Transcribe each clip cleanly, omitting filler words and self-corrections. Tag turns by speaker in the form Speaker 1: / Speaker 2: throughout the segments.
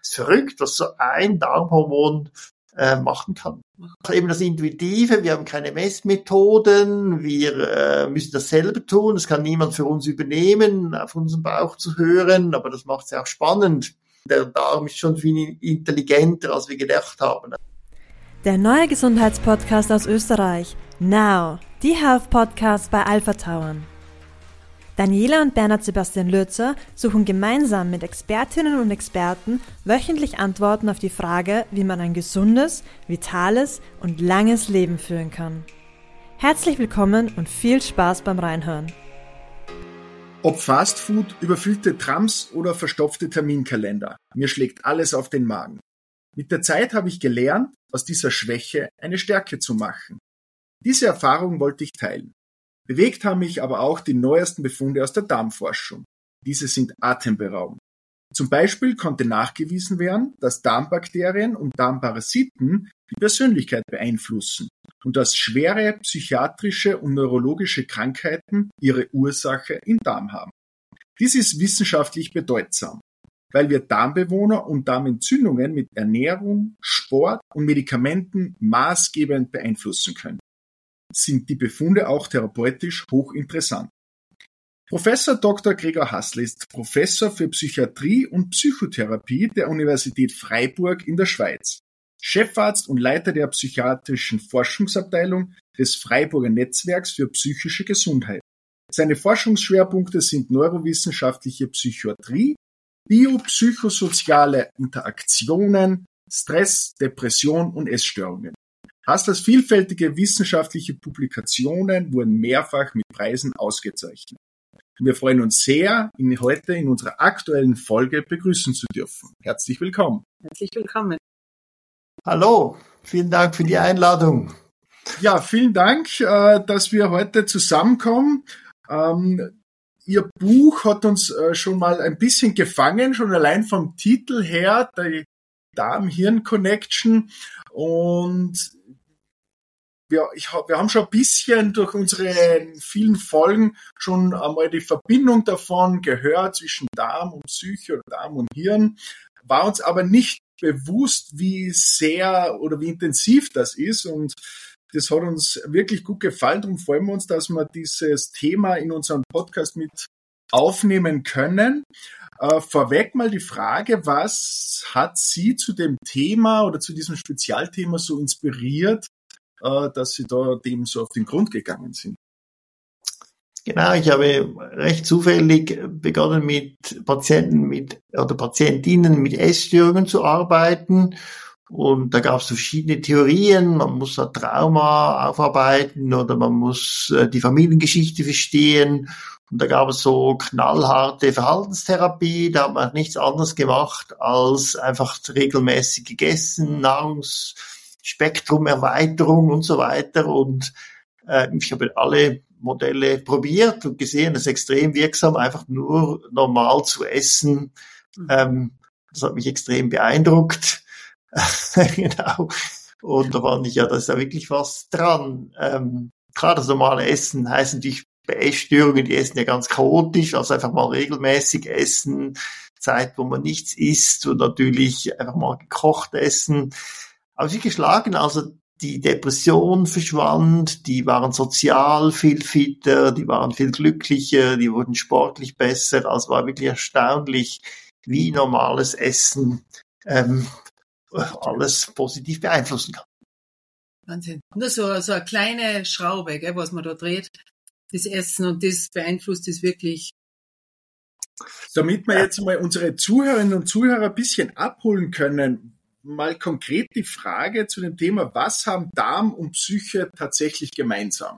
Speaker 1: Es ist verrückt, was so ein Darmhormon machen kann. Eben das Intuitive, wir haben keine Messmethoden, wir müssen das selber tun, das kann niemand für uns übernehmen, auf unseren Bauch zu hören, aber das macht es ja auch spannend. Der Darm ist schon viel intelligenter, als wir gedacht haben.
Speaker 2: Der neue Gesundheitspodcast aus Österreich, Now, die Health Podcast bei Alpha Tauern. Daniela und Bernhard Sebastian Lürzer suchen gemeinsam mit Expertinnen und Experten wöchentlich Antworten auf die Frage, wie man ein gesundes, vitales und langes Leben führen kann. Herzlich willkommen und viel Spaß beim Reinhören.
Speaker 3: Ob Fastfood, überfüllte Trams oder verstopfte Terminkalender, mir schlägt alles auf den Magen. Mit der Zeit habe ich gelernt, aus dieser Schwäche eine Stärke zu machen. Diese Erfahrung wollte ich teilen. Bewegt haben mich aber auch die neuesten Befunde aus der Darmforschung. Diese sind atemberaubend. Zum Beispiel konnte nachgewiesen werden, dass Darmbakterien und Darmparasiten die Persönlichkeit beeinflussen und dass schwere psychiatrische und neurologische Krankheiten ihre Ursache im Darm haben. Dies ist wissenschaftlich bedeutsam, weil wir Darmbewohner und Darmentzündungen mit Ernährung, Sport und Medikamenten maßgebend beeinflussen können. Sind die Befunde auch therapeutisch hochinteressant. Professor Dr. Gregor Hassler ist Professor für Psychiatrie und Psychotherapie der Universität Freiburg in der Schweiz, Chefarzt und Leiter der psychiatrischen Forschungsabteilung des Freiburger Netzwerks für psychische Gesundheit. Seine Forschungsschwerpunkte sind neurowissenschaftliche Psychiatrie, biopsychosoziale Interaktionen, Stress, Depression und Essstörungen. Hasslers vielfältige wissenschaftliche Publikationen wurden mehrfach mit Preisen ausgezeichnet. Wir freuen uns sehr, ihn heute in unserer aktuellen Folge begrüßen zu dürfen. Herzlich willkommen.
Speaker 4: Herzlich willkommen.
Speaker 1: Hallo, vielen Dank für die Einladung.
Speaker 3: Ja, vielen Dank, dass wir heute zusammenkommen. Ihr Buch hat uns schon mal ein bisschen gefangen, schon allein vom Titel her, die Darm-Hirn-Connection. Und wir haben schon ein bisschen durch unsere vielen Folgen schon einmal die Verbindung davon gehört zwischen Darm und Psyche oder Darm und Hirn, war uns aber nicht bewusst, wie sehr oder wie intensiv das ist, und das hat uns wirklich gut gefallen. Darum freuen wir uns, dass wir dieses Thema in unserem Podcast mit aufnehmen können. Vorweg mal die Frage, was hat Sie zu dem Thema oder zu diesem Spezialthema so inspiriert, dass Sie da dem so auf den Grund gegangen sind?
Speaker 1: Genau, ich habe recht zufällig begonnen mit Patientinnen mit Essstörungen zu arbeiten. Und da gab es verschiedene Theorien. Man muss da Trauma aufarbeiten oder man muss die Familiengeschichte verstehen. Und da gab es so knallharte Verhaltenstherapie. Da hat man nichts anderes gemacht als einfach regelmäßig gegessen, Nahrungsspektrumerweiterung und so weiter. Und ich habe alle Modelle probiert und gesehen, es ist extrem wirksam, einfach nur normal zu essen. Das hat mich extrem beeindruckt. Genau. Und da fand ich, ja, da ist da wirklich was dran. Klar, das normale Essen heißt natürlich bei Essstörungen, die essen ja ganz chaotisch, also einfach mal regelmäßig essen, Zeit, wo man nichts isst, und natürlich einfach mal gekocht essen. Aber sie geschlagen, also die Depression verschwand, die waren sozial viel fitter, die waren viel glücklicher, die wurden sportlich besser. Also war wirklich erstaunlich, wie normales Essen alles positiv beeinflussen kann.
Speaker 4: Wahnsinn. Nur so eine kleine Schraube, gell, was man da dreht, das Essen, und das beeinflusst es wirklich.
Speaker 3: Damit wir jetzt mal unsere Zuhörerinnen und Zuhörer ein bisschen abholen können, mal konkret die Frage zu dem Thema, was haben Darm und Psyche tatsächlich gemeinsam?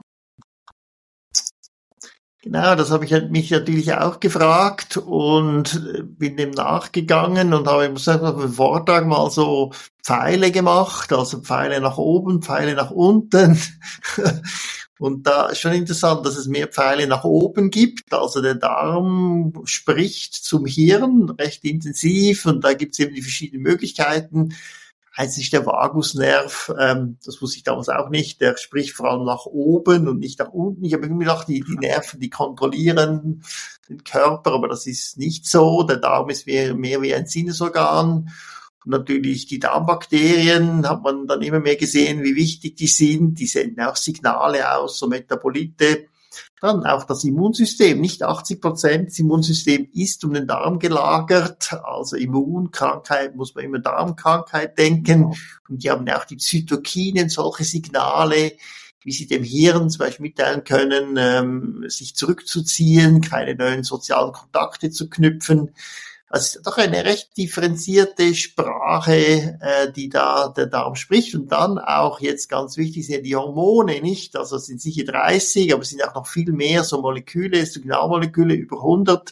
Speaker 1: Genau, das habe ich mich natürlich auch gefragt und bin dem nachgegangen und habe, ich muss sagen, auf dem Vortrag mal so Pfeile gemacht, also Pfeile nach oben, Pfeile nach unten. Und da ist schon interessant, dass es mehr Pfeile nach oben gibt. Also der Darm spricht zum Hirn recht intensiv, und da gibt es eben die verschiedenen Möglichkeiten. Eins ist der Vagusnerv, das wusste ich damals auch nicht, der spricht vor allem nach oben und nicht nach unten. Ich habe irgendwie gedacht, die Nerven, die kontrollieren den Körper, aber das ist nicht so. Der Darm ist mehr wie ein Sinnesorgan. Und natürlich die Darmbakterien hat man dann immer mehr gesehen, wie wichtig die sind. Die senden auch Signale aus, so Metabolite. Dann auch das Immunsystem, nicht 80%. Das Immunsystem ist um den Darm gelagert. Also Immunkrankheit muss man immer Darmkrankheit denken. Und die haben ja auch die Zytokinen, solche Signale, wie sie dem Hirn zum Beispiel mitteilen können, sich zurückzuziehen, keine neuen sozialen Kontakte zu knüpfen. Also doch eine recht differenzierte Sprache, die da der Darm spricht. Und dann auch jetzt ganz wichtig sind die Hormone, nicht? Also es sind sicher 30, aber es sind auch noch viel mehr so Moleküle, Signalmoleküle, über 100,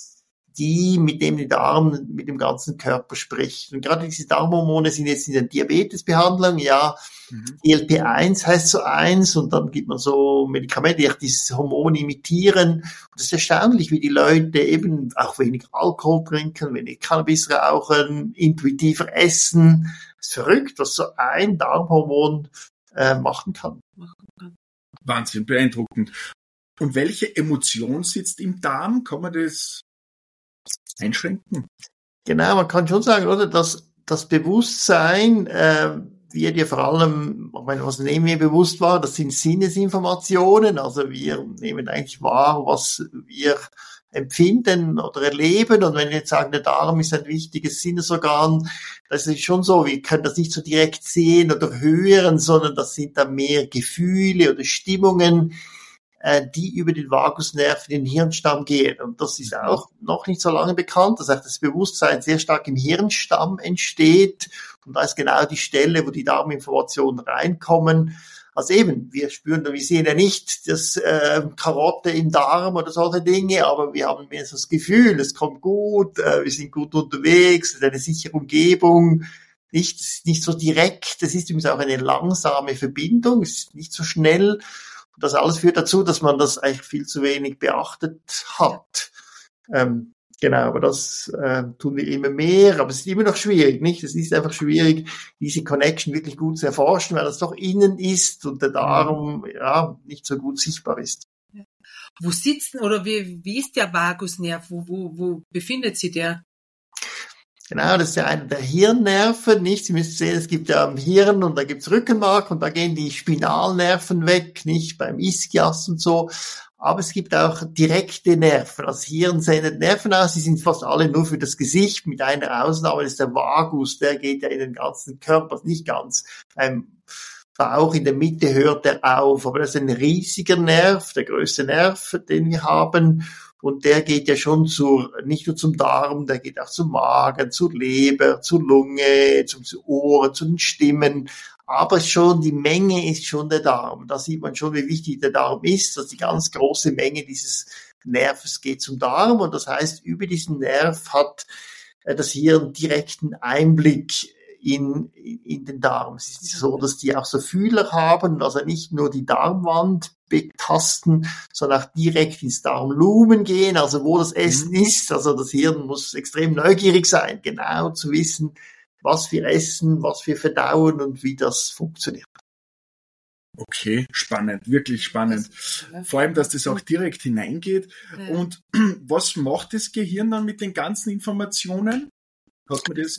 Speaker 1: die mit dem der Darm mit dem ganzen Körper spricht. Und gerade diese Darmhormone sind jetzt in der Diabetesbehandlung, ja, GLP-1 heißt so eins, und dann gibt man so Medikamente, die auch dieses Hormon imitieren. Und es ist erstaunlich, wie die Leute eben auch wenig Alkohol trinken, wenig Cannabis rauchen, intuitiver essen. Es ist verrückt, was so ein Darmhormon machen kann.
Speaker 3: Wahnsinn, beeindruckend. Und welche Emotion sitzt im Darm? Kann man das einschränken?
Speaker 1: Genau, man kann schon sagen, oder, dass das Bewusstsein wird ja vor allem, ich meine, was nehmen wir bewusst wahr, das sind Sinnesinformationen, also wir nehmen eigentlich wahr, was wir empfinden oder erleben, und wenn wir jetzt sagen, der Darm ist ein wichtiges Sinnesorgan, das ist schon so, wir können das nicht so direkt sehen oder hören, sondern das sind dann mehr Gefühle oder Stimmungen, die über den Vagusnerv in den Hirnstamm gehen. Und das ist auch noch nicht so lange bekannt, dass auch das Bewusstsein sehr stark im Hirnstamm entsteht. Und da ist genau die Stelle, wo die Darminformationen reinkommen. Also eben, wir sehen ja nicht das Karotte im Darm oder solche Dinge, aber wir haben mehr so das Gefühl, es kommt gut, wir sind gut unterwegs, es ist eine sichere Umgebung. Nicht so direkt, es ist übrigens auch eine langsame Verbindung, es ist nicht so schnell. Und das alles führt dazu, dass man das eigentlich viel zu wenig beachtet hat. Genau, aber das tun wir immer mehr, aber es ist immer noch schwierig, nicht? Es ist einfach schwierig, diese Connection wirklich gut zu erforschen, weil das doch innen ist und der Darm ja nicht so gut sichtbar ist.
Speaker 4: Ja. Wo sitzt oder wie ist der Vagusnerv? Wo befindet sich der?
Speaker 1: Genau, das ist ja einer der Hirnnerven, nicht? Sie müssen sehen, es gibt ja am Hirn und da gibt's Rückenmark und da gehen die Spinalnerven weg, nicht? Beim Ischias und so. Aber es gibt auch direkte Nerven. Das Hirn sendet Nerven aus, die sind fast alle nur für das Gesicht, mit einer Ausnahme, das ist der Vagus, der geht ja in den ganzen Körper, nicht ganz. Beim Bauch in der Mitte hört er auf, aber das ist ein riesiger Nerv, der größte Nerv, den wir haben. Und der geht ja schon nicht nur zum Darm, der geht auch zum Magen, zur Leber, zur Lunge, zu Ohren, zu den Stimmen. Aber schon, die Menge ist schon der Darm. Da sieht man schon, wie wichtig der Darm ist. Also die ganz große Menge dieses Nerves geht zum Darm. Und das heißt, über diesen Nerv hat das Hirn direkten Einblick in den Darm. Es ist so, dass die auch so Fühler haben, also nicht nur die Darmwand betasten, sondern auch direkt ins Darmlumen gehen, also wo das Essen ist. Also das Hirn muss extrem neugierig sein, genau zu wissen, was wir essen, was wir verdauen und wie das funktioniert.
Speaker 3: Okay, spannend, wirklich spannend. Vor allem, dass das auch direkt hineingeht. Ja. Und was macht das Gehirn dann mit den ganzen Informationen? Hat man das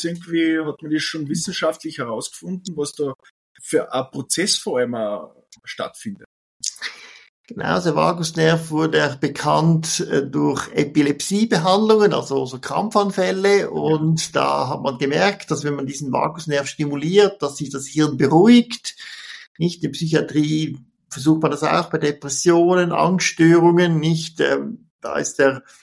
Speaker 3: schon wissenschaftlich herausgefunden, was da für ein Prozess vor allem stattfindet?
Speaker 1: Genau, der Vagusnerv wurde bekannt durch Epilepsiebehandlungen, also so Krampfanfälle. Und da hat man gemerkt, dass wenn man diesen Vagusnerv stimuliert, dass sich das Hirn beruhigt. Nicht in der Psychiatrie versucht man das auch bei Depressionen, Angststörungen. Nicht, da ist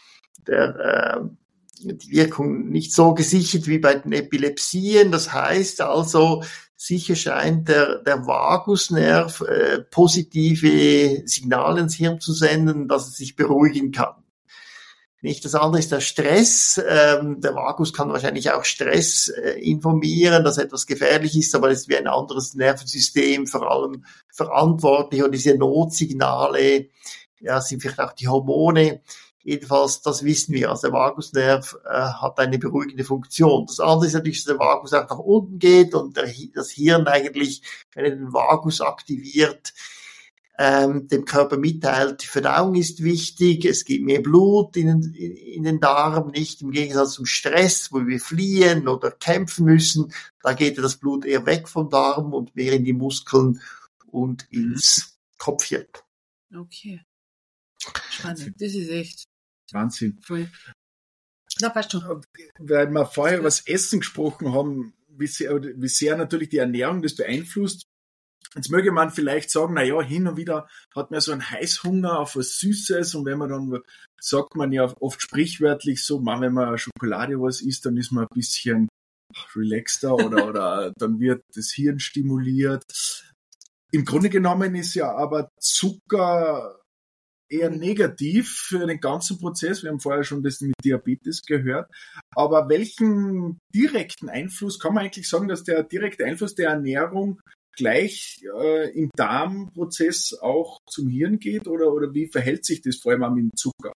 Speaker 1: die Wirkung nicht so gesichert wie bei den Epilepsien. Das heißt also, sicher scheint der Vagusnerv positive Signale ins Hirn zu senden, dass es sich beruhigen kann. Nicht, das andere ist der Stress. Der Vagus kann wahrscheinlich auch Stress informieren, dass etwas gefährlich ist, aber es ist wie ein anderes Nervensystem vor allem verantwortlich, und diese Notsignale, ja, sind vielleicht auch die Hormone. Jedenfalls, das wissen wir. Also der Vagusnerv hat eine beruhigende Funktion. Das andere ist natürlich, dass der Vagus auch nach unten geht und das Hirn eigentlich, wenn er den Vagus aktiviert, dem Körper mitteilt, die Verdauung ist wichtig, es gibt mehr Blut in den Darm, nicht im Gegensatz zum Stress, wo wir fliehen oder kämpfen müssen. Da geht das Blut eher weg vom Darm und mehr in die Muskeln und ins Kopfchen.
Speaker 4: Okay. Spannend. Das ist echt
Speaker 3: Wahnsinn.
Speaker 4: voll. Na, passt schon.
Speaker 3: Weil wir vorher über das Essen gesprochen haben, wie sehr natürlich die Ernährung das beeinflusst. Jetzt möge man vielleicht sagen, na ja, hin und wieder hat man so einen Heißhunger auf was Süßes und wenn man dann, sagt man ja oft sprichwörtlich so, wenn man Schokolade was isst, dann ist man ein bisschen relaxter oder dann wird das Hirn stimuliert. Im Grunde genommen ist ja aber Zucker eher negativ für den ganzen Prozess. Wir haben vorher schon das mit Diabetes gehört. Aber welchen direkten Einfluss, kann man eigentlich sagen, dass der direkte Einfluss der Ernährung gleich im Darmprozess auch zum Hirn geht oder wie verhält sich das vor allem auch mit dem Zucker?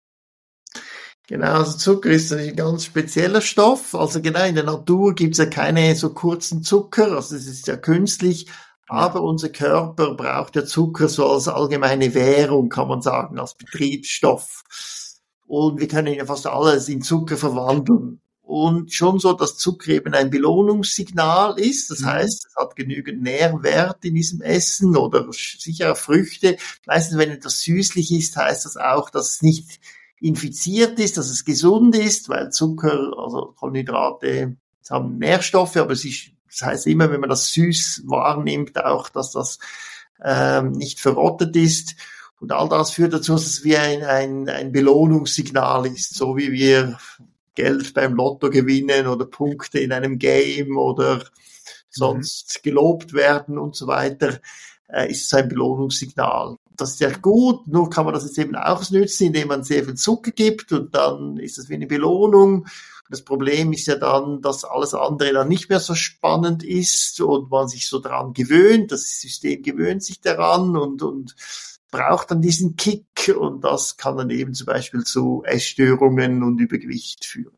Speaker 1: Genau, also Zucker ist ein ganz spezieller Stoff. Also genau, in der Natur gibt's ja keine so kurzen Zucker, also es ist ja künstlich, aber unser Körper braucht ja Zucker so als allgemeine Währung, kann man sagen, als Betriebsstoff. Und wir können ja fast alles in Zucker verwandeln. Und schon so, dass Zucker eben ein Belohnungssignal ist. Das heißt, es hat genügend Nährwert in diesem Essen oder sicher auch Früchte. Meistens, wenn etwas süßlich ist, heißt das auch, dass es nicht infiziert ist, dass es gesund ist, weil Zucker, also Kohlenhydrate, haben Nährstoffe, aber das heißt immer, wenn man das süß wahrnimmt, auch, dass das nicht verrottet ist. Und all das führt dazu, dass es wie ein Belohnungssignal ist, so wie wir Geld beim Lotto gewinnen oder Punkte in einem Game oder sonst gelobt werden und so weiter, ist es ein Belohnungssignal. Das ist ja gut, nur kann man das jetzt eben auch nützen, indem man sehr viel Zucker gibt und dann ist das wie eine Belohnung. Das Problem ist ja dann, dass alles andere dann nicht mehr so spannend ist und man sich so daran gewöhnt, das System gewöhnt sich daran und braucht dann diesen Kick und das kann dann eben zum Beispiel zu Essstörungen und Übergewicht führen.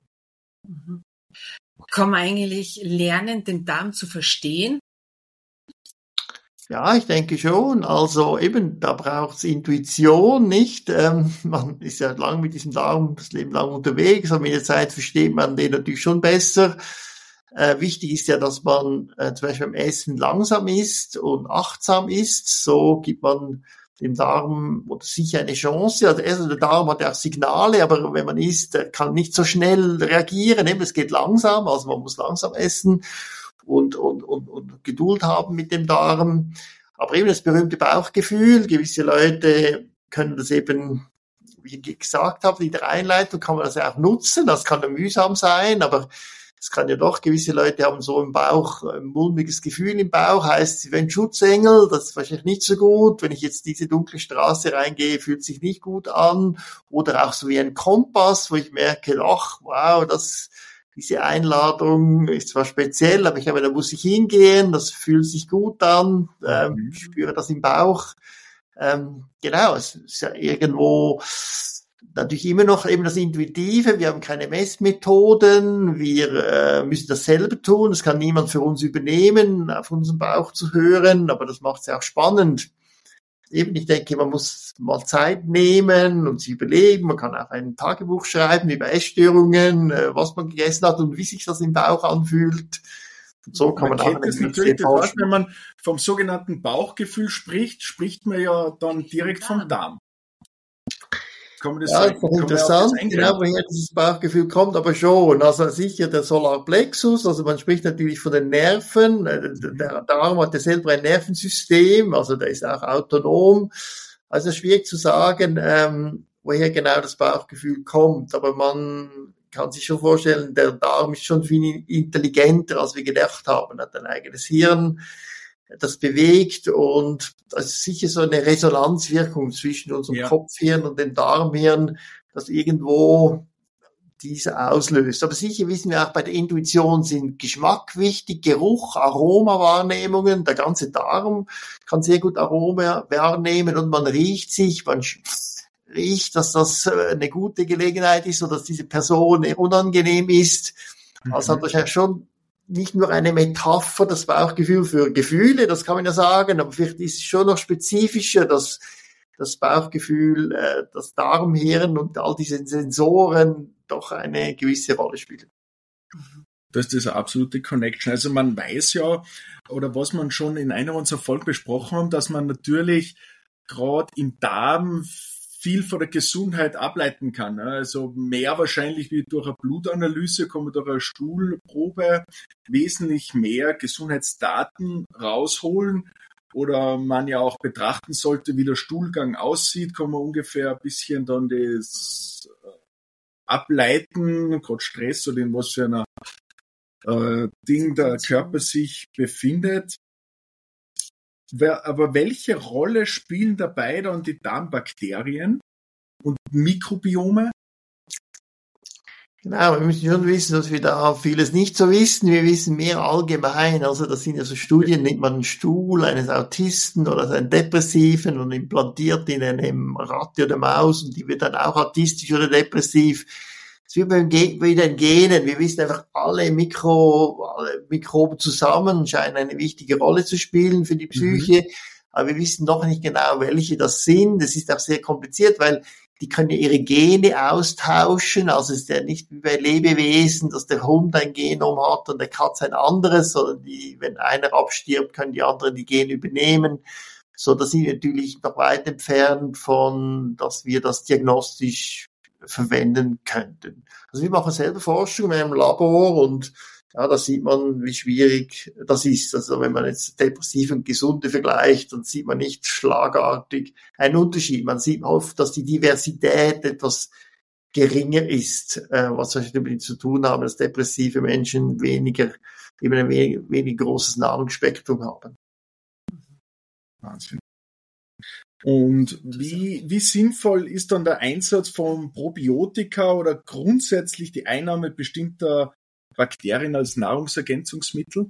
Speaker 4: Kann man eigentlich lernen, den Darm zu verstehen?
Speaker 1: Ja, ich denke schon. Also eben, da braucht's Intuition, nicht? Man ist ja lang mit diesem Darm das Leben lang unterwegs, aber mit der Zeit versteht man den natürlich schon besser. Wichtig ist ja, dass man zum Beispiel beim Essen langsam isst und achtsam isst. So gibt man dem Darm oder sicher eine Chance. Also der Darm hat ja auch Signale, aber wenn man isst, der kann nicht so schnell reagieren. Eben, es geht langsam, also man muss langsam essen und Geduld haben mit dem Darm. Aber eben das berühmte Bauchgefühl. Gewisse Leute können das eben, wie ich gesagt habe, in der Einleitung kann man das ja auch nutzen. Das kann ja mühsam sein, aber es kann ja doch, gewisse Leute haben so im Bauch, ein mulmiges Gefühl im Bauch, heißt, sie werden Schutzengel, das ist wahrscheinlich nicht so gut. Wenn ich jetzt diese dunkle Straße reingehe, fühlt sich nicht gut an. Oder auch so wie ein Kompass, wo ich merke, ach, wow, diese Einladung ist zwar speziell, aber da muss ich hingehen, das fühlt sich gut an, ich spüre das im Bauch. Genau, es ist ja irgendwo natürlich immer noch eben das Intuitive, wir haben keine Messmethoden, wir müssen das selber tun, das kann niemand für uns übernehmen, auf unseren Bauch zu hören, aber das macht es ja auch spannend. Eben, ich denke, man muss mal Zeit nehmen und sich überlegen, man kann auch ein Tagebuch schreiben über Essstörungen, was man gegessen hat und wie sich das im Bauch anfühlt. Und so kann man auch
Speaker 3: das natürlich, das heißt, wenn man vom sogenannten Bauchgefühl spricht, spricht man ja dann direkt vom Darm. Kann man das
Speaker 1: ja, das ist interessant, genau, woher dieses Bauchgefühl kommt, aber schon. Also sicher der Solarplexus, also man spricht natürlich von den Nerven. Der Darm hat ja selber ein Nervensystem, also der ist auch autonom. Also schwierig zu sagen, woher genau das Bauchgefühl kommt, aber man kann sich schon vorstellen, der Darm ist schon viel intelligenter, als wir gedacht haben, hat ein eigenes Hirn, das bewegt und das ist sicher so eine Resonanzwirkung zwischen unserem Kopfhirn und dem Darmhirn, das irgendwo diese auslöst. Aber sicher wissen wir auch, bei der Intuition sind Geschmack wichtig, Geruch, Aromawahrnehmungen, der ganze Darm kann sehr gut Aroma wahrnehmen und man riecht sich, man riecht, dass das eine gute Gelegenheit ist oder dass diese Person unangenehm ist. Also hat wahrscheinlich schon nicht nur eine Metapher, das Bauchgefühl für Gefühle, das kann man ja sagen, aber vielleicht ist es schon noch spezifischer, dass das Bauchgefühl, das Darmhirn und all diese Sensoren doch eine gewisse Rolle spielen.
Speaker 3: Das ist eine absolute Connection. Also man weiß ja, oder was man schon in einer unserer Folgen besprochen haben, dass man natürlich gerade im Darm viel von der Gesundheit ableiten kann. Also mehr wahrscheinlich wie durch eine Blutanalyse, kann man durch eine Stuhlprobe wesentlich mehr Gesundheitsdaten rausholen. Oder man ja auch betrachten sollte, wie der Stuhlgang aussieht, kann man ungefähr ein bisschen dann das ableiten, gerade Stress oder in was für einer Ding der Körper sich befindet. Aber welche Rolle spielen dabei dann die Darmbakterien und Mikrobiome?
Speaker 1: Genau, wir müssen schon wissen, dass wir da vieles nicht so wissen. Wir wissen mehr allgemein. Also das sind ja so Studien, nimmt man einen Stuhl eines Autisten oder einen Depressiven und implantiert in einem Ratte oder Maus und die wird dann auch autistisch oder depressiv. Das wird wieder in Genen. Wir wissen einfach, alle Mikroben zusammen scheinen eine wichtige Rolle zu spielen für die Psyche. Aber wir wissen noch nicht genau, welche das sind. Das ist auch sehr kompliziert, weil die können ja ihre Gene austauschen. Also es ist ja nicht wie bei Lebewesen, dass der Hund ein Genom hat und der Katze ein anderes, sondern wenn einer abstirbt, können die anderen die Gene übernehmen. So, da sind wir natürlich noch weit entfernt von, dass wir das diagnostisch verwenden könnten. Also wir machen selber Forschung in einem Labor und ja, da sieht man, wie schwierig das ist. Also wenn man jetzt Depressive und Gesunde vergleicht, dann sieht man nicht schlagartig einen Unterschied. Man sieht oft, dass die Diversität etwas geringer ist, was damit zu tun haben, dass depressive Menschen eben ein wenig großes Nahrungsspektrum haben.
Speaker 3: Wahnsinn. Und wie sinnvoll ist dann der Einsatz von Probiotika oder grundsätzlich die Einnahme bestimmter Bakterien als Nahrungsergänzungsmittel?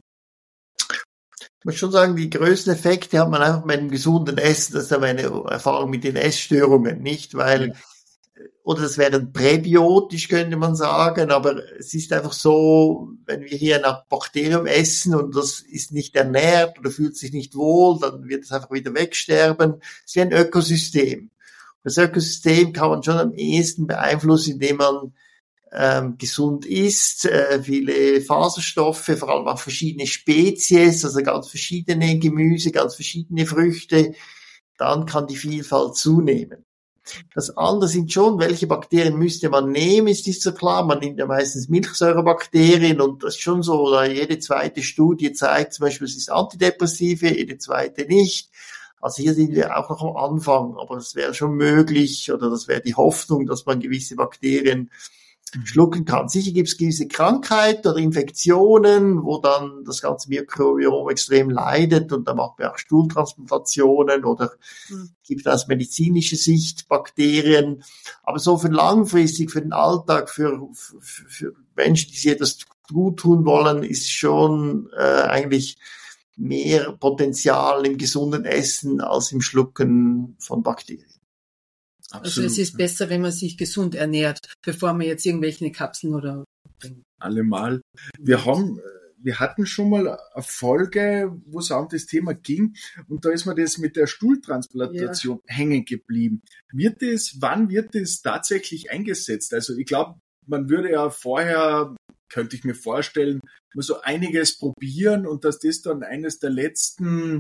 Speaker 1: Ich muss schon sagen, die größten Effekte hat man einfach mit dem gesunden Essen. Das ist aber eine Erfahrung mit den Essstörungen, nicht? Weil, oder das wäre präbiotisch, könnte man sagen, aber es ist einfach so, wenn wir hier nach Bakterium essen und das ist nicht ernährt oder fühlt sich nicht wohl, dann wird es einfach wieder wegsterben. Es ist wie ein Ökosystem. Das Ökosystem kann man schon am ehesten beeinflussen, indem man gesund isst, viele Faserstoffe, vor allem auch verschiedene Spezies, also ganz verschiedene Gemüse, ganz verschiedene Früchte, dann kann die Vielfalt zunehmen. Das andere sind schon, welche Bakterien müsste man nehmen, ist nicht so klar. Man nimmt ja meistens Milchsäurebakterien und das ist schon so, jede zweite Studie zeigt zum Beispiel, es ist Antidepressive, jede zweite nicht. Also hier sind wir auch noch am Anfang, aber es wäre schon möglich oder das wäre die Hoffnung, dass man gewisse Bakterien schlucken kann. Sicher gibt es gewisse Krankheiten oder Infektionen, wo dann das ganze Mikrobiom extrem leidet und da macht man auch Stuhltransplantationen oder gibt aus medizinischer Sicht Bakterien. Aber so für langfristig, für den Alltag, für Menschen, die sich etwas gut tun wollen, ist schon eigentlich mehr Potenzial im gesunden Essen als im Schlucken von Bakterien.
Speaker 4: Absolut. Also es ist besser, wenn man sich gesund ernährt, bevor man jetzt irgendwelche Kapseln oder...
Speaker 3: Allemal. Wir hatten schon mal eine Folge, wo es auch um das Thema ging und da ist mir das mit der Stuhltransplantation hängen geblieben. Wann wird das tatsächlich eingesetzt? Also ich glaube, man würde ja vorher, könnte ich mir vorstellen, mal so einiges probieren und dass das dann eines der letzten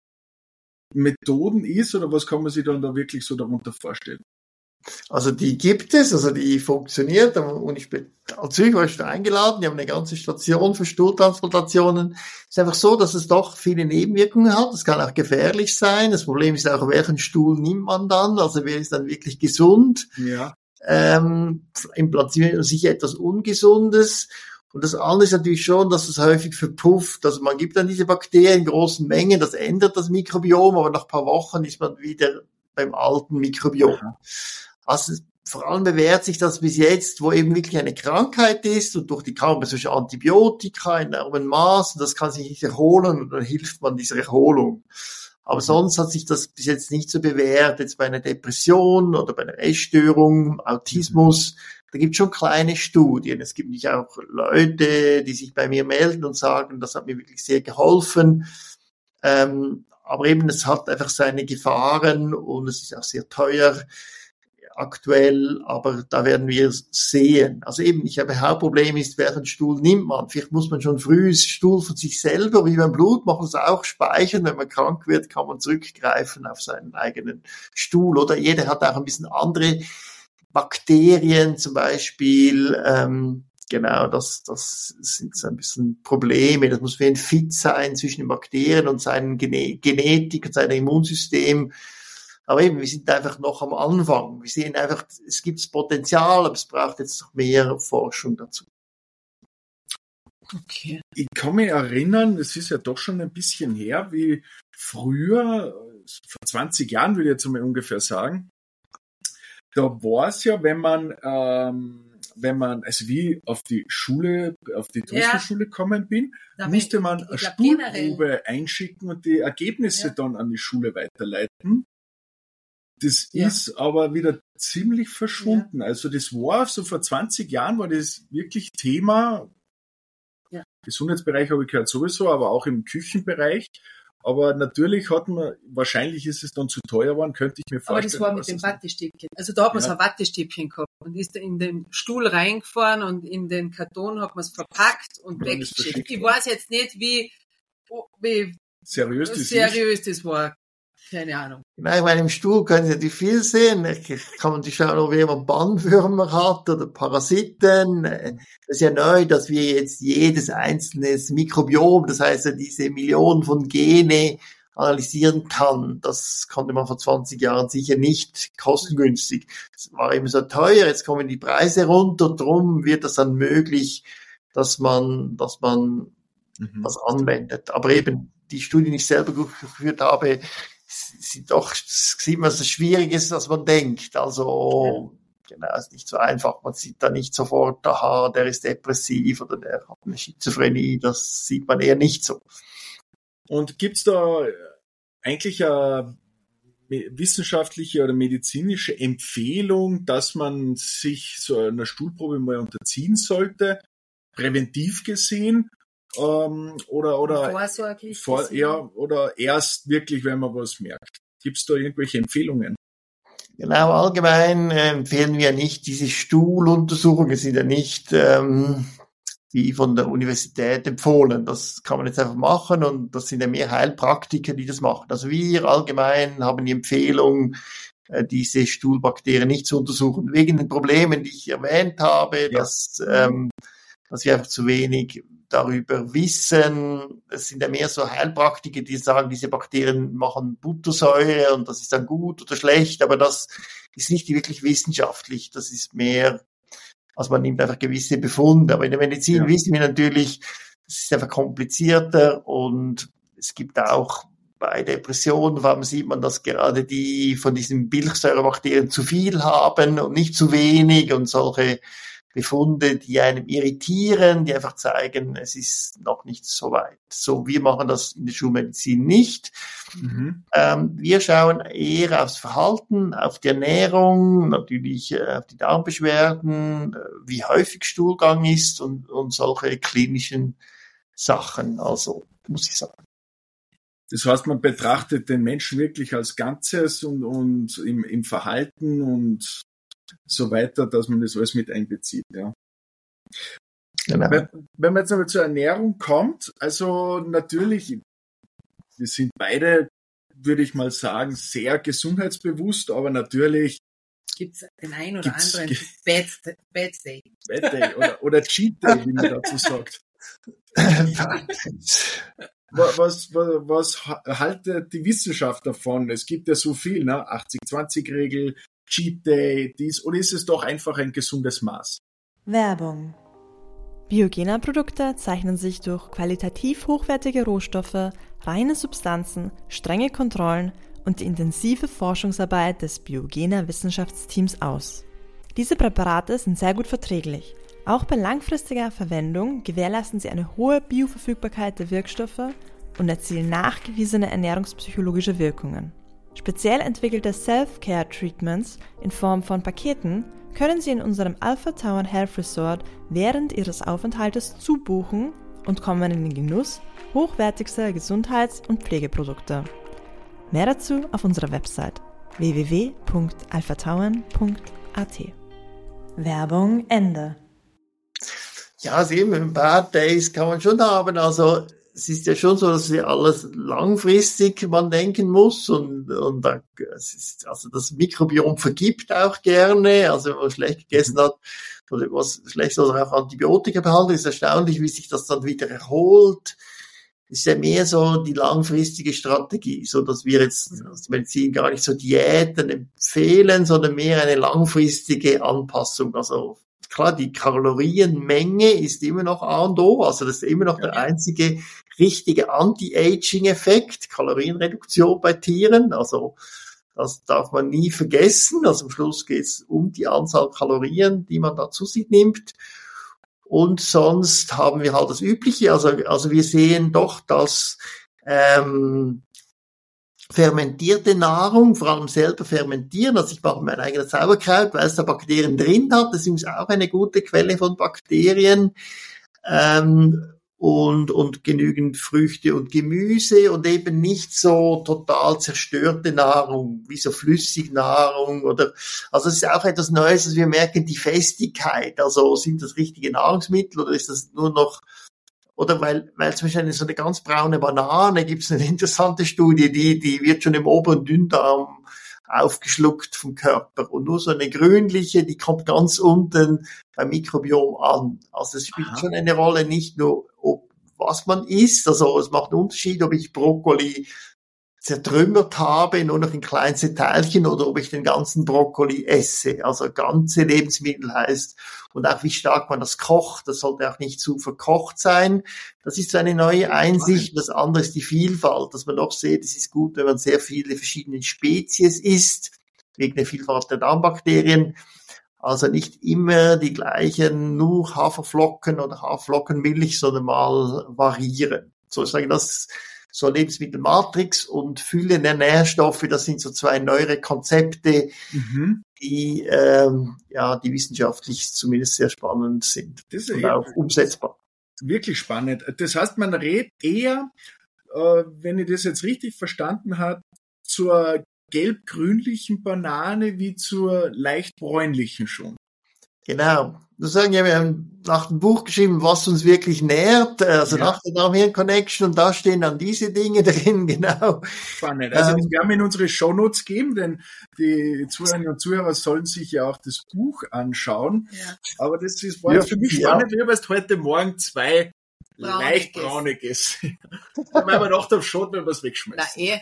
Speaker 3: Methoden ist oder was kann man sich dann da wirklich so darunter vorstellen?
Speaker 1: Also die gibt es, also die funktioniert. Und ich bin als Zürich war ich schon eingeladen, die haben eine ganze Station für Stuhltransplantationen. Es ist einfach so, dass es doch viele Nebenwirkungen hat. Es kann auch gefährlich sein. Das Problem ist auch, welchen Stuhl nimmt man dann? Also wer ist dann wirklich gesund?
Speaker 3: Ja.
Speaker 1: Implantiert sich etwas Ungesundes. Und das andere ist natürlich schon, dass es häufig verpufft. Also man gibt dann diese Bakterien in großen Mengen, das ändert das Mikrobiom, aber nach ein paar Wochen ist man wieder beim alten Mikrobiom. Also vor allem bewährt sich das bis jetzt, wo eben wirklich eine Krankheit ist und durch die Krankheit zum Beispiel Antibiotika in enormem Maß und das kann sich nicht erholen und dann hilft man dieser Erholung. Aber sonst hat sich das bis jetzt nicht so bewährt, jetzt bei einer Depression oder bei einer Essstörung, Autismus. da gibt es schon kleine Studien. Es gibt nicht auch Leute, die sich bei mir melden und sagen, das hat mir wirklich sehr geholfen. Aber eben, es hat einfach seine Gefahren und es ist auch sehr teuer aktuell, aber da werden wir sehen. Also eben, ich habe Hauptproblem ist, welchen Stuhl nimmt man? Vielleicht muss man schon früh Stuhl von sich selber, wie beim Blut, machen es auch speichern. Wenn man krank wird, kann man zurückgreifen auf seinen eigenen Stuhl. Oder jeder hat auch ein bisschen andere Bakterien zum Beispiel. Genau, das sind so ein bisschen Probleme. Das muss für ihn fit sein zwischen den Bakterien und seinen Genetik und seinem Immunsystem. Aber eben, wir sind einfach noch am Anfang. Wir sehen einfach, es gibt Potenzial, aber es braucht jetzt noch mehr Forschung dazu.
Speaker 3: Okay. Ich kann mich erinnern, es ist ja doch schon ein bisschen her, wie früher, vor 20 Jahren würde ich jetzt mal ungefähr sagen, da war es ja, wenn man, also wie auf die Schule, auf die Drüsenschule gekommen bin, musste man eine Stuhlprobe einschicken und die Ergebnisse dann an die Schule weiterleiten. Das ist aber wieder ziemlich verschwunden. Ja. Also das war so vor 20 Jahren war das wirklich Thema. Ja. Gesundheitsbereich habe ich gehört sowieso, aber auch im Küchenbereich. Aber natürlich wahrscheinlich ist es dann zu teuer geworden, könnte ich mir vorstellen.
Speaker 4: Aber das war mit dem Wattestäbchen. Also da hat man so ein Wattestäbchen gehabt und ist in den Stuhl reingefahren und in den Karton hat man es verpackt und weggeschickt. Ich weiß jetzt nicht, wie seriös das war. Keine Ahnung.
Speaker 1: Genau, ich meine, im Stuhl können Sie natürlich viel sehen. Kann man sich schauen, ob jemand Bandwürmer hat oder Parasiten. Das ist ja neu, dass wir jetzt jedes einzelne Mikrobiom, das heißt ja diese Millionen von Gene analysieren kann. Das konnte man vor 20 Jahren sicher nicht kostengünstig. Das war eben so teuer, jetzt kommen die Preise runter, drum wird das dann möglich, dass man das anwendet. Aber eben, die Studien, die ich selber geführt habe, sieht man, dass es schwierig ist, als man denkt. Also, genau, es ist nicht so einfach. Man sieht da nicht sofort, aha, der ist depressiv oder der hat eine Schizophrenie. Das sieht man eher nicht so.
Speaker 3: Und gibt's da eigentlich eine wissenschaftliche oder medizinische Empfehlung, dass man sich so einer Stuhlprobe mal unterziehen sollte, präventiv gesehen? Oder erst wirklich, wenn man was merkt. Gibt es da irgendwelche Empfehlungen?
Speaker 1: Genau, allgemein empfehlen wir nicht diese Stuhluntersuchungen, sind ja nicht wie von der Universität empfohlen. Das kann man jetzt einfach machen und das sind ja mehr Heilpraktiker, die das machen. Also wir allgemein haben die Empfehlung, diese Stuhlbakterien nicht zu untersuchen, wegen den Problemen, die ich erwähnt habe, dass wir einfach zu wenig darüber wissen. Es sind ja mehr so Heilpraktiker, die sagen, diese Bakterien machen Buttersäure und das ist dann gut oder schlecht, aber das ist nicht wirklich wissenschaftlich. Das ist mehr, also man nimmt einfach gewisse Befunde. Aber in der Medizin wissen wir natürlich, es ist einfach komplizierter und es gibt auch bei Depressionen, vor allem sieht man, dass gerade die von diesen Milchsäurebakterien zu viel haben und nicht zu wenig und solche Befunde, die einem irritieren, die einfach zeigen, es ist noch nicht so weit. So, wir machen das in der Schulmedizin nicht. Wir schauen eher aufs Verhalten, auf die Ernährung, natürlich auf die Darmbeschwerden, wie häufig Stuhlgang ist und solche klinischen Sachen, also muss ich sagen.
Speaker 3: Das heißt, man betrachtet den Menschen wirklich als Ganzes und im Verhalten und so weiter, dass man das alles mit einbezieht, ja. Genau. Wenn man jetzt nochmal zur Ernährung kommt, also natürlich, wir sind beide, würde ich mal sagen, sehr gesundheitsbewusst, aber natürlich
Speaker 4: gibt's den einen oder anderen Bad Day.
Speaker 3: Bad Day oder Cheat Day, wie man dazu sagt. Was haltet die Wissenschaft davon? Es gibt ja so viel, ne? 80-20-Regel, Cheat Day, dies, oder ist es doch einfach ein gesundes Maß?
Speaker 2: Werbung. Biogena-Produkte zeichnen sich durch qualitativ hochwertige Rohstoffe, reine Substanzen, strenge Kontrollen und die intensive Forschungsarbeit des Biogena-Wissenschaftsteams aus. Diese Präparate sind sehr gut verträglich. Auch bei langfristiger Verwendung gewährleisten sie eine hohe Bioverfügbarkeit der Wirkstoffe und erzielen nachgewiesene ernährungspsychologische Wirkungen. Speziell entwickelte Self-Care-Treatments in Form von Paketen können Sie in unserem Alpha Tauern Health Resort während Ihres Aufenthaltes zubuchen und kommen in den Genuss hochwertigster Gesundheits- und Pflegeprodukte. Mehr dazu auf unserer Website www.alphatauern.at. Werbung Ende.
Speaker 1: Ja, also eben Bad Days kann man schon haben. Also es ist ja schon so, dass wir alles langfristig man denken muss und es ist, also das Mikrobiom vergibt auch gerne. Also wenn man schlecht gegessen hat oder was schlecht oder auch Antibiotika behandelt, ist erstaunlich, wie sich das dann wieder erholt. Ist ja mehr so die langfristige Strategie, so dass wir jetzt als Medizin gar nicht so Diäten empfehlen, sondern mehr eine langfristige Anpassung. Also klar, die Kalorienmenge ist immer noch A und O, also das ist immer noch der einzige richtige Anti-Aging-Effekt, Kalorienreduktion bei Tieren, also das darf man nie vergessen. Also am Schluss geht es um die Anzahl Kalorien, die man da zu sich nimmt. Und sonst haben wir halt das Übliche, also wir sehen doch, dass fermentierte Nahrung, vor allem selber fermentieren, also ich mache mein eigenes Sauerkraut, weil es da Bakterien drin hat, das ist auch eine gute Quelle von Bakterien, und genügend Früchte und Gemüse und eben nicht so total zerstörte Nahrung, wie so Flüssignahrung oder, also es ist auch etwas Neues, dass wir merken, die Festigkeit, also sind das richtige Nahrungsmittel oder ist das nur noch, oder weil zum Beispiel so eine ganz braune Banane, gibt es eine interessante Studie, die wird schon im oberen Dünndarm aufgeschluckt vom Körper und nur so eine grünliche, die kommt ganz unten beim Mikrobiom an. Also es spielt schon eine Rolle, nicht nur was man isst, also es macht einen Unterschied, ob ich Brokkoli zertrümmert habe, nur noch in kleinste Teilchen oder ob ich den ganzen Brokkoli esse. Also ganze Lebensmittel heißt und auch wie stark man das kocht, das sollte auch nicht zu verkocht sein. Das ist so eine neue Einsicht. Das andere ist die Vielfalt, dass man doch sieht, es ist gut, wenn man sehr viele verschiedene Spezies isst, wegen der Vielfalt der Darmbakterien. Also nicht immer die gleichen, nur Haferflocken oder Haferflockenmilch, sondern mal variieren. So, ich sage, das so Lebensmittelmatrix und Fülle der Nährstoffe, das sind so zwei neuere Konzepte, die die wissenschaftlich zumindest sehr spannend sind und auch umsetzbar.
Speaker 3: Wirklich spannend. Das heißt, man redet eher, wenn ich das jetzt richtig verstanden habe, zur gelb-grünlichen Banane wie zur leicht bräunlichen schon.
Speaker 1: Genau. Das sagen ja, wir haben nach dem Buch geschrieben, was uns wirklich nährt, also nach der Darm-Hirn-Connection, und da stehen dann diese Dinge drin, genau.
Speaker 3: Spannend. Also das werden wir in unsere Shownotes geben, denn die Zuhörerinnen und Zuhörer sollen sich ja auch das Buch anschauen. Ja. Aber das war jetzt für mich spannend, weil ich heute Morgen 2 leicht braune gegessen. Weil man gedacht habe, schon, wenn man es wegschmeißt.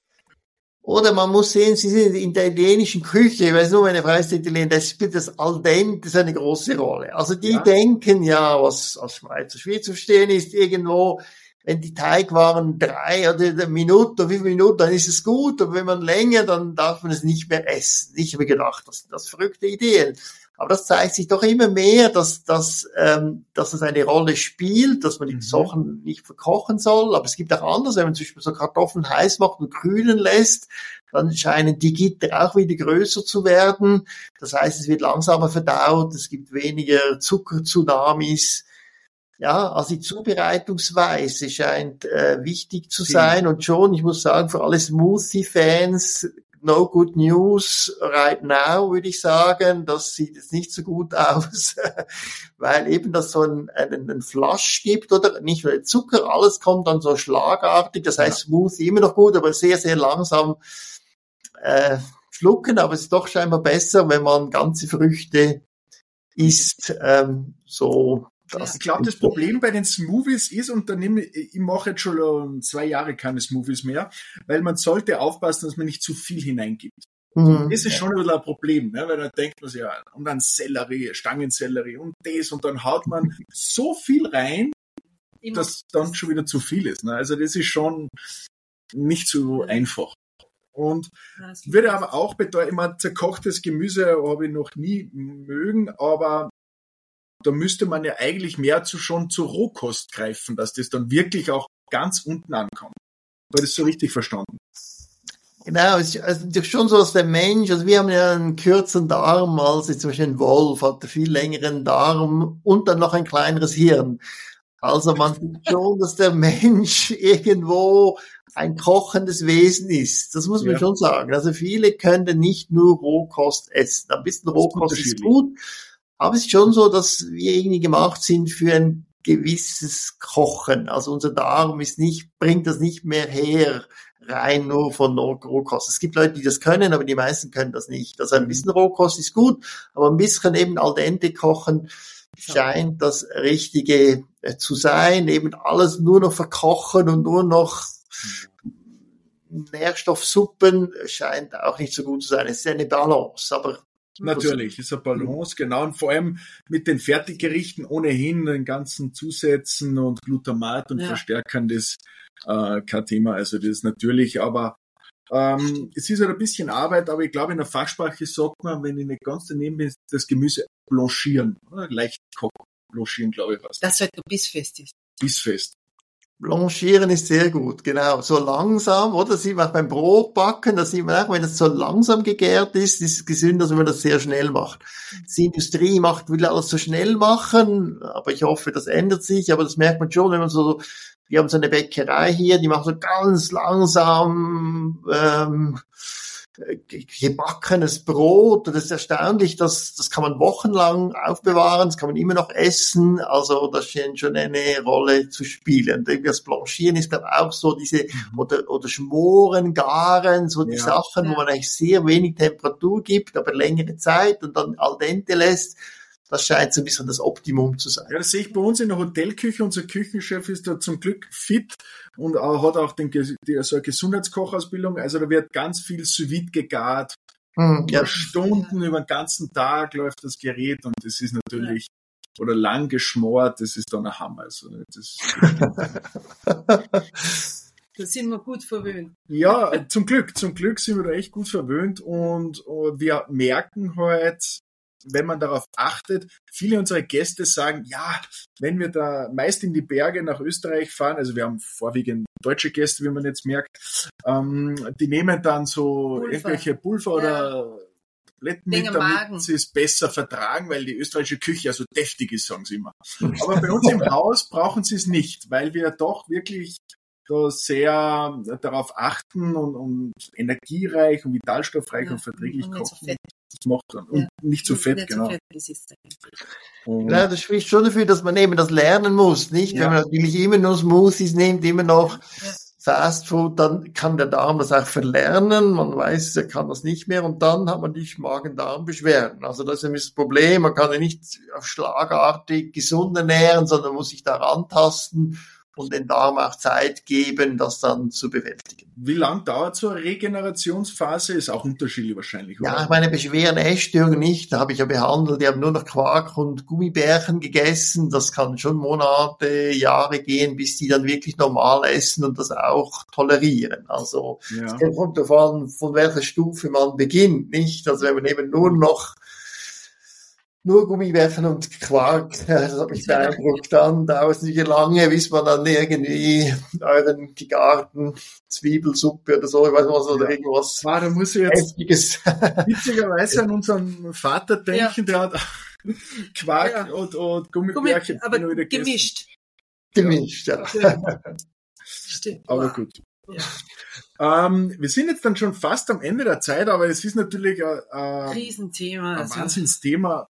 Speaker 1: Oder man muss sehen, sie sind in der italienischen Küche, ich weiß nur, meine Frau ist Italienerin, das spielt das al dente eine große Rolle. Also die denken ja, was als Schweizer schwierig zu verstehen ist, irgendwo, wenn die Teigwaren 3 oder eine Minute oder wie viele Minuten, dann ist es gut, aber wenn man länger, dann darf man es nicht mehr essen. Ich habe gedacht, das verrückte Ideen. Aber das zeigt sich doch immer mehr, dass es eine Rolle spielt, dass man die Sachen nicht verkochen soll. Aber es gibt auch anders, wenn man zum Beispiel so Kartoffeln heiß macht und kühlen lässt, dann scheinen die Gitter auch wieder größer zu werden. Das heißt, es wird langsamer verdaut, es gibt weniger Zuckertsunamis. Ja, also die Zubereitungsweise scheint wichtig zu sein. Und schon, ich muss sagen, für alle Smoothie-Fans, no good news right now, würde ich sagen. Das sieht jetzt nicht so gut aus, weil eben das so einen Flush gibt, oder nicht nur Zucker, alles kommt dann so schlagartig. Das heißt, Smoothie immer noch gut, aber sehr, sehr langsam schlucken. Aber es ist doch scheinbar besser, wenn man ganze Früchte isst, so.
Speaker 3: Ich glaube, das Problem bei den Smoothies ist, und ich mache jetzt schon 2 Jahre keine Smoothies mehr, weil man sollte aufpassen, dass man nicht zu viel hineingibt. Das ist schon ein bisschen ein Problem, ne? Weil dann denkt man sich, ja, und dann Sellerie, Stangensellerie und das, und dann haut man so viel rein, dass dann schon wieder zu viel ist. Ne? Also das ist schon nicht so einfach. Und würde aber auch bedeuten, ich meine, zerkochtes Gemüse habe ich noch nie mögen, aber da müsste man ja eigentlich mehr schon zur Rohkost greifen, dass das dann wirklich auch ganz unten ankommt. War das so richtig verstanden?
Speaker 1: Genau, es ist natürlich schon so, dass der Mensch, also wir haben ja einen kürzeren Darm als jetzt zum Beispiel ein Wolf, hat einen viel längeren Darm und dann noch ein kleineres Hirn. Also man sieht schon, dass der Mensch irgendwo ein kochendes Wesen ist. Das muss man schon sagen. Also viele können nicht nur Rohkost essen. Ein bisschen Rohkost ist gut, aber es ist schon so, dass wir irgendwie gemacht sind für ein gewisses Kochen. Also unser Darm bringt das nicht mehr her, rein nur von Rohkost. Es gibt Leute, die das können, aber die meisten können das nicht. Also ein bisschen Rohkost ist gut, aber ein bisschen eben al dente kochen scheint das Richtige zu sein. Eben alles nur noch verkochen und nur noch Nährstoffsuppen scheint auch nicht so gut zu sein. Es ist eine Balance, aber
Speaker 3: natürlich, ist eine Balance, genau. Und vor allem mit den Fertiggerichten ohnehin, den ganzen Zusätzen und Glutamat und Verstärkern, das kein Thema. Also das ist natürlich, aber es ist halt ein bisschen Arbeit, aber ich glaube, in der Fachsprache sagt man, wenn ich nicht ganz daneben bin, das Gemüse blanchieren, oder? Leicht kochen, blanchieren, glaube ich was.
Speaker 4: Das halt noch bissfest ist.
Speaker 3: Bissfest.
Speaker 1: Blanchieren ist sehr gut, genau. So langsam, oder? Das sieht man auch beim Brotbacken, da sieht man auch, wenn es so langsam gegärt ist es gesünder, als wenn man das sehr schnell macht. Die Industrie will alles so schnell machen, aber ich hoffe, das ändert sich, aber das merkt man schon, wenn man wir haben so eine Bäckerei hier, die macht so ganz langsam, gebackenes Brot. Das ist erstaunlich, das kann man wochenlang aufbewahren, das kann man immer noch essen, also das scheint schon eine Rolle zu spielen. Das Blanchieren ist glaube ich auch so diese, oder Schmoren, Garen, so die Sachen, wo man eigentlich sehr wenig Temperatur gibt, aber längere Zeit und dann al dente lässt. Das scheint so ein bisschen das Optimum zu sein.
Speaker 3: Ja, das sehe ich bei uns in der Hotelküche. Unser Küchenchef ist da zum Glück fit und hat auch so eine Gesundheitskochausbildung. Also da wird ganz viel sous vide gegart. Über Stunden, über den ganzen Tag läuft das Gerät und das ist natürlich, oder lang geschmort, das ist dann ein Hammer. Also
Speaker 4: da sind wir gut verwöhnt.
Speaker 3: Ja, zum Glück sind wir da echt gut verwöhnt und wir merken halt, wenn man darauf achtet, viele unserer Gäste sagen, ja, wenn wir da meist in die Berge nach Österreich fahren, also wir haben vorwiegend deutsche Gäste, wie man jetzt merkt, die nehmen dann so irgendwelche Pulver oder Tabletten mit, damit sie es besser vertragen, weil die österreichische Küche ja so deftig ist, sagen sie immer. Aber bei uns im Haus brauchen sie es nicht, weil wir doch wirklich da sehr darauf achten und energiereich und vitalstoffreich und verträglich kochen. Das macht dann. Und nicht zu fett, genau.
Speaker 1: Ja, das spricht schon dafür, dass man eben das lernen muss, nicht? Wenn man natürlich immer nur Smoothies nimmt, immer noch Fast Food, dann kann der Darm das auch verlernen. Man weiß, er kann das nicht mehr und dann hat man die Magen-Darm-Beschwerden. Also das ist das Problem. Man kann ja nicht auf schlagartig gesund ernähren, sondern muss sich da rantasten und den Darm auch Zeit geben, das dann zu bewältigen.
Speaker 3: Wie lang dauert so eine Regenerationsphase? Ist auch unterschiedlich wahrscheinlich, oder?
Speaker 1: Ja, meine schweren Essstörungen nicht. Da habe ich ja behandelt. Die haben nur noch Quark und Gummibärchen gegessen. Das kann schon Monate, Jahre gehen, bis die dann wirklich normal essen und das auch tolerieren. Also, es kommt davon, von welcher Stufe man beginnt, nicht? Also, wenn man eben nur Gummibärchen und Quark, das hat mich beeindruckt. Dann dauert es nicht lange, bis man dann irgendwie euren gegarten Zwiebelsuppe oder so, ich weiß nicht was, oder irgendwas
Speaker 3: da muss ich jetzt
Speaker 1: Heftiges.
Speaker 3: Witzigerweise an unseren Vater denken, der hat Quark und Gummibärchen.
Speaker 4: Aber gemischt.
Speaker 1: Gemischt, ja.
Speaker 4: Stimmt.
Speaker 3: Aber gut. Ja. Wir sind jetzt dann schon fast am Ende der Zeit, aber es ist natürlich ein
Speaker 4: Riesenthema.
Speaker 3: Ein Wahnsinnsthema.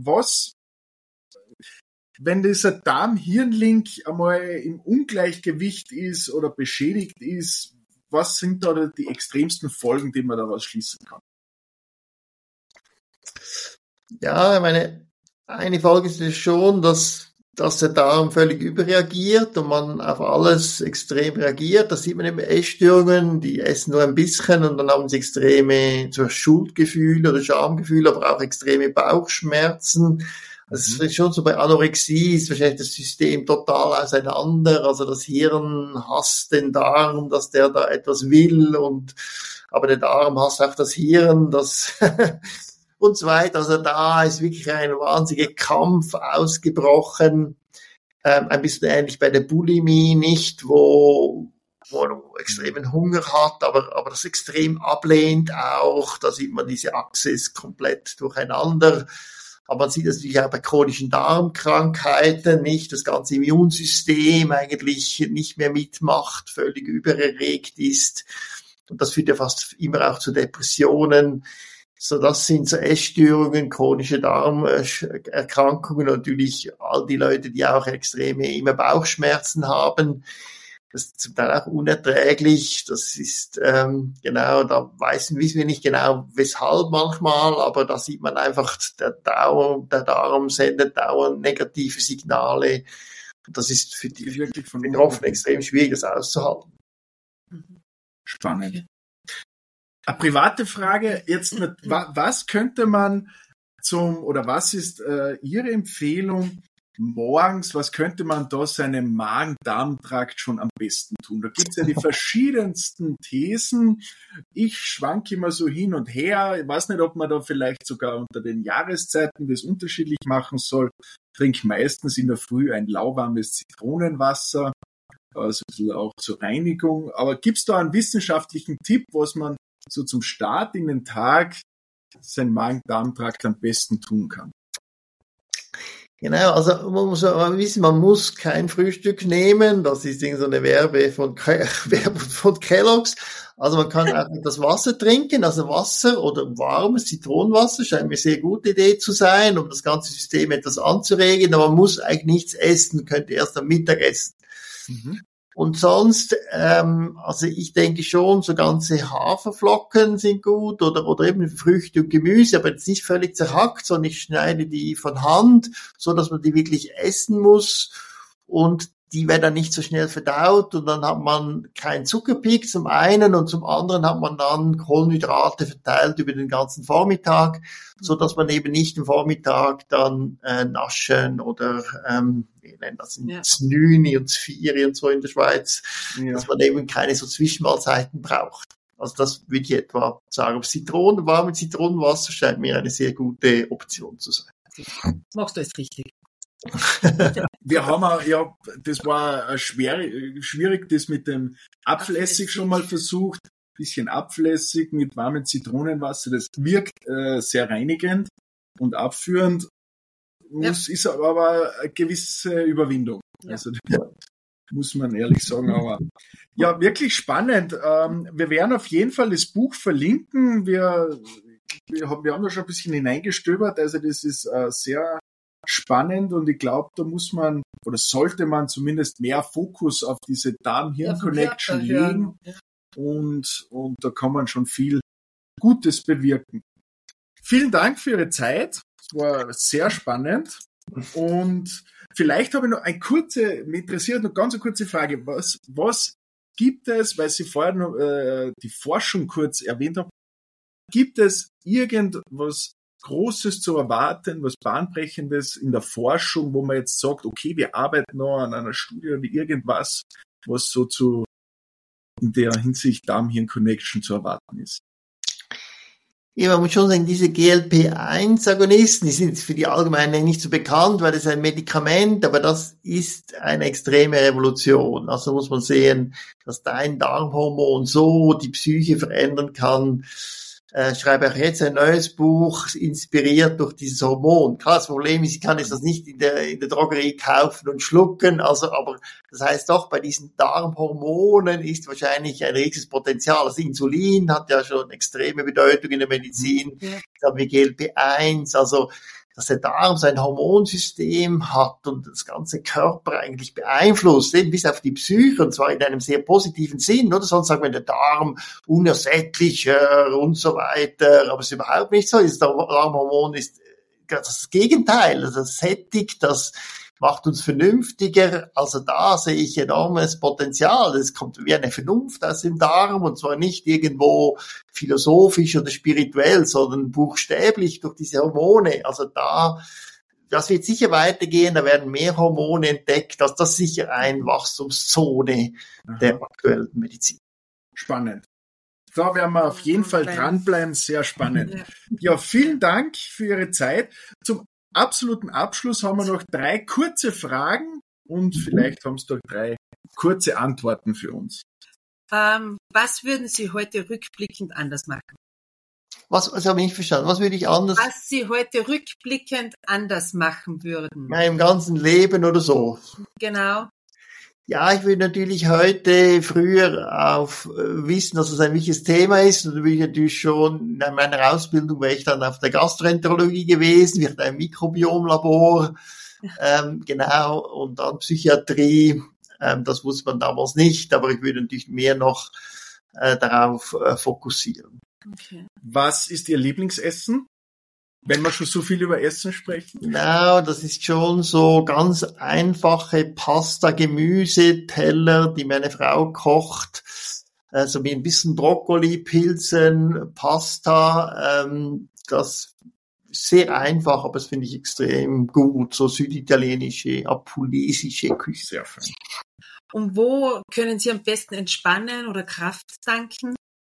Speaker 3: Wenn dieser Darm-Hirn-Link einmal im Ungleichgewicht ist oder beschädigt ist, was sind da die extremsten Folgen, die man daraus schließen kann?
Speaker 1: Ja, ich meine, eine Folge ist es schon, dass der Darm völlig überreagiert und man auf alles extrem reagiert. Das sieht man eben Essstörungen, die essen nur ein bisschen und dann haben sie extreme Schuldgefühle oder Schamgefühle, aber auch extreme Bauchschmerzen. Also es ist schon so, bei Anorexie ist wahrscheinlich das System total auseinander. Also das Hirn hasst den Darm, dass der da etwas will aber der Darm hasst auch das Hirn, das und so weiter. Also da ist wirklich ein wahnsinniger Kampf ausgebrochen. Ein bisschen ähnlich bei der Bulimie, nicht, wo wo man extremen Hunger hat, aber das extrem ablehnt auch. Da sieht man, diese Achse ist komplett durcheinander. Aber man sieht das natürlich auch bei chronischen Darmkrankheiten, nicht? Das ganze Immunsystem eigentlich nicht mehr mitmacht, völlig übererregt ist. Und das führt ja fast immer auch zu Depressionen. So, das sind so Essstörungen, chronische Darmerkrankungen, natürlich all die Leute, die auch extreme immer Bauchschmerzen haben. Das ist zum Teil auch unerträglich. Das ist, genau, da wissen wir nicht genau, weshalb manchmal, aber da sieht man einfach, der Darm sendet dauernd negative Signale. Und das ist für die Betroffenen extrem schwierig, das auszuhalten.
Speaker 3: Spannend. Eine private Frage, jetzt, was könnte man was ist Ihre Empfehlung morgens, was könnte man da seinem Magen-Darm-Trakt schon am besten tun? Da gibt's ja die verschiedensten Thesen. Ich schwanke immer so hin und her. Ich weiß nicht, ob man da vielleicht sogar unter den Jahreszeiten das unterschiedlich machen soll. Ich trinke meistens in der Früh ein lauwarmes Zitronenwasser, also ein bisschen auch zur Reinigung. Aber gibt's da einen wissenschaftlichen Tipp, was man so zum Start in den Tag sein Magen-Darm-Trakt am besten tun kann?
Speaker 1: Genau, also man muss wissen, man muss kein Frühstück nehmen. Das ist so eine Werbung von Kellogg's. Also man kann einfach das Wasser trinken, also Wasser oder warmes Zitronenwasser, scheint mir eine sehr gute Idee zu sein, um das ganze System etwas anzuregen. Aber man muss eigentlich nichts essen, könnte erst am Mittag essen. Mhm. Und sonst, also ich denke schon, so ganze Haferflocken sind gut oder eben Früchte und Gemüse, aber jetzt nicht völlig zerhackt, sondern ich schneide die von Hand, so dass man die wirklich essen muss und die werden dann nicht so schnell verdaut und dann hat man keinen Zuckerpeak zum einen und zum anderen hat man dann Kohlenhydrate verteilt über den ganzen Vormittag, so dass man eben nicht am Vormittag dann naschen oder wir nennen das Znüni und Zvieri und so in der Schweiz, dass man eben keine so Zwischenmahlzeiten braucht. Also das würde ich etwa sagen. Warme Zitronenwasser scheint mir eine sehr gute Option zu sein.
Speaker 4: Machst du es richtig?
Speaker 3: Wir haben das war schwierig, das mit dem Apfelessig schon mal versucht. Bisschen Apfelessig mit warmem Zitronenwasser, das wirkt sehr reinigend und abführend. Ist aber eine gewisse Überwindung. Ja. Also muss man ehrlich sagen. Aber ja, wirklich spannend. Wir werden auf jeden Fall das Buch verlinken. Wir haben da schon ein bisschen hineingestöbert. Also das ist sehr spannend und ich glaube, da muss man oder sollte man zumindest mehr Fokus auf diese Darm-Hirn-Connection legen und da kann man schon viel Gutes bewirken. Vielen Dank für Ihre Zeit. Es war sehr spannend und vielleicht habe ich noch mich interessiert noch ganz eine kurze Frage. Was gibt es, weil Sie vorher noch die Forschung kurz erwähnt haben, gibt es irgendwas Großes zu erwarten, was Bahnbrechendes in der Forschung, wo man jetzt sagt, okay, wir arbeiten noch an einer Studie oder irgendwas, was so in der Hinsicht Darm-Hirn-Connection zu erwarten ist?
Speaker 1: Ja, man muss schon sagen, diese GLP-1-Agonisten, die sind für die Allgemeine nicht so bekannt, weil das ist ein Medikament, aber das ist eine extreme Revolution. Also muss man sehen, dass dein Darmhormon so die Psyche verändern kann. Schreibe auch jetzt ein neues Buch, inspiriert durch dieses Hormon. Klar, das Problem ist, ich kann jetzt das nicht in der Drogerie kaufen und schlucken, aber das heißt doch, bei diesen Darmhormonen ist wahrscheinlich ein riesiges Potenzial. Das Insulin hat ja schon extreme Bedeutung in der Medizin. Dann haben wir GLP-1, also dass der Darm sein Hormonsystem hat und das ganze Körper eigentlich beeinflusst, eben bis auf die Psyche, und zwar in einem sehr positiven Sinn, oder? Sonst sagt man, der Darm unersättlicher und so weiter, aber es ist überhaupt nicht so. Das Darmhormon ist das Gegenteil, also das sättigt, das macht uns vernünftiger. Also da sehe ich enormes Potenzial. Es kommt wie eine Vernunft aus dem Darm, und zwar nicht irgendwo philosophisch oder spirituell, sondern buchstäblich durch diese Hormone. Also das wird sicher weitergehen, da werden mehr Hormone entdeckt. Also das ist sicher eine Wachstumszone der aktuellen Medizin.
Speaker 3: Spannend. Da werden wir auf jeden Fall dranbleiben. Sehr spannend. Ja, vielen Dank für Ihre Zeit. Zum absoluten Abschluss haben wir noch 3 kurze Fragen und vielleicht haben Sie da 3 kurze Antworten für uns.
Speaker 4: Was würden Sie heute rückblickend anders machen?
Speaker 1: Was habe ich nicht verstanden? Was würde ich anders?
Speaker 4: Was Sie heute rückblickend anders machen würden.
Speaker 1: In meinem ganzen Leben oder so.
Speaker 4: Genau.
Speaker 1: Ja, ich würde natürlich heute früher auf wissen, dass es ein wichtiges Thema ist. Und da bin ich natürlich schon in meiner Ausbildung, wäre ich dann auf der Gastroenterologie gewesen, wir hatten ein Mikrobiomlabor, genau, und dann Psychiatrie. Das wusste man damals nicht, aber ich würde natürlich mehr noch darauf fokussieren.
Speaker 4: Okay.
Speaker 3: Was ist Ihr Lieblingsessen? Wenn wir schon so viel über Essen sprechen.
Speaker 1: Genau, das ist schon so ganz einfache Pasta-Gemüse-Teller, die meine Frau kocht. Also mit ein bisschen Brokkoli, Pilzen, Pasta. Das ist sehr einfach, aber das finde ich extrem gut. So süditalienische, apulesische Küche.
Speaker 3: Sehr fein.
Speaker 4: Und wo können Sie am besten entspannen oder Kraft tanken?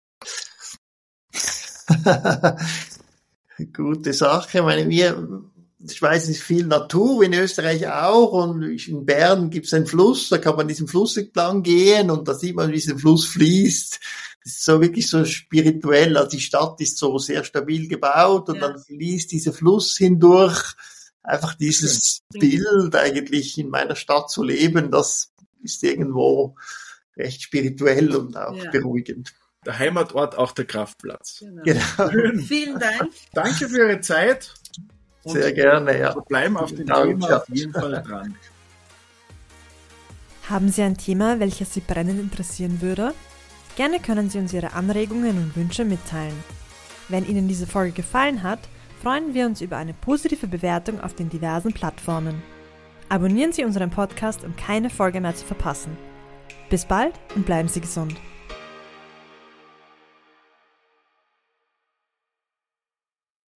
Speaker 1: Gute Sache. Ich meine, ich weiß nicht, viel Natur, in Österreich auch, und in Bern gibt es einen Fluss, da kann man diesen Fluss entlang gehen und da sieht man, wie dieser Fluss fließt. Das ist so wirklich so spirituell. Also die Stadt ist so sehr stabil gebaut und dann fließt dieser Fluss hindurch. Einfach dieses Bild eigentlich in meiner Stadt zu leben, das ist irgendwo recht spirituell und auch beruhigend.
Speaker 3: Der Heimatort, auch der Kraftplatz.
Speaker 1: Genau.
Speaker 4: Vielen Dank.
Speaker 3: Danke für Ihre Zeit. Und
Speaker 1: sehr gerne, ja.
Speaker 3: Wir bleiben auf dem Thema auf jeden Fall dran.
Speaker 2: Haben Sie ein Thema, welches Sie brennend interessieren würde? Gerne können Sie uns Ihre Anregungen und Wünsche mitteilen. Wenn Ihnen diese Folge gefallen hat, freuen wir uns über eine positive Bewertung auf den diversen Plattformen. Abonnieren Sie unseren Podcast, um keine Folge mehr zu verpassen. Bis bald und bleiben Sie gesund.